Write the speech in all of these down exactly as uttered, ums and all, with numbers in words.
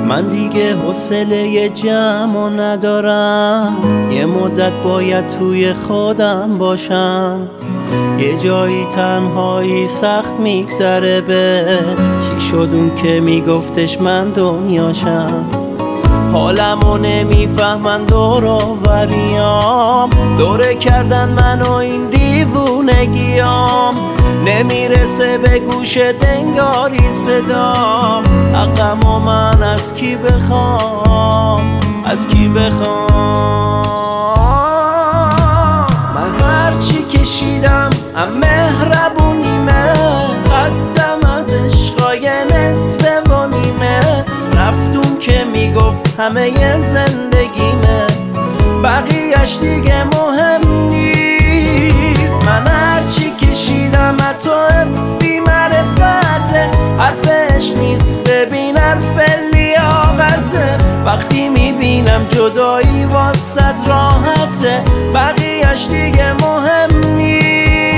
من دیگه حوصله جمع ندارم، یه مدت باید توی خودم باشم. یه جایی تنهایی سخت میگذره بهت، چی شد اون که میگفتش من دنیاشم؟ حالمو نمیفهمن دور و بریام، دوره کردن منو این دیوونگیام. نمیرسه به گوش دنگاری صدام، حقمو من از کی بخوام، از کی بخوام؟ من هرچی کشیدم ام مهربونیمه، خستم از عشقای نصف و نیمه. رفتون که میگفت همه ی زندگیمه، بقیهش دیگه مهم نیست. من هرچی کشیدم تو بی معرفته، حرفش نیست ببین حرف لیاقته. وقتی میبینم جدایی واسد راحته، بقیهش دیگه مهم نیست.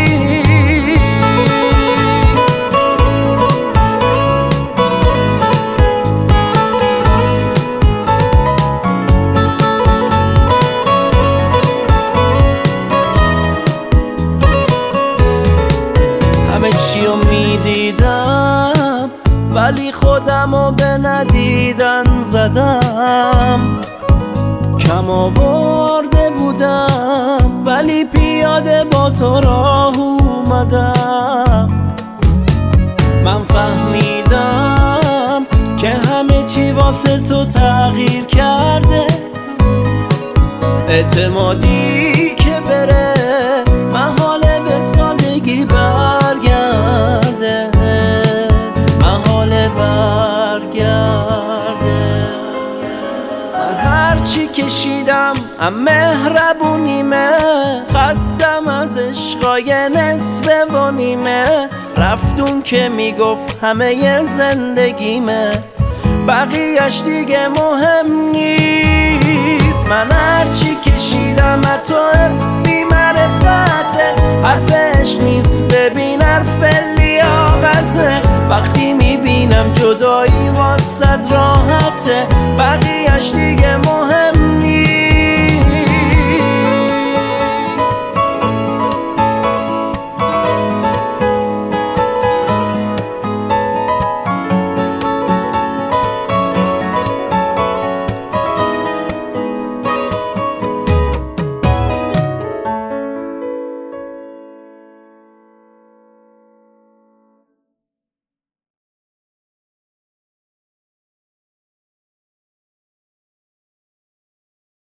همه چیو میدیدم ولی خودمو به ندیدن زدم. کم آورده بودم ولی پیاده با تو راه اومدم. من فهمیدم که همه چی واسه تو تغییر کرده، اعتمادی که بره محاله به سادگی برگرده، محاله برگرده. من هرچی کشیدم ام مهربونیمه، خستم از عشقای نصف و نیمه. رفتون که میگفت همه ی زندگیمه، بقیهش دیگه مهم نیست. من هرچی کشیدم تو بی معرفته، حرفش نیست ببین حرف لیاقته. وقتی میبینم جدایی واسد راحته، بقیهش دیگه مهم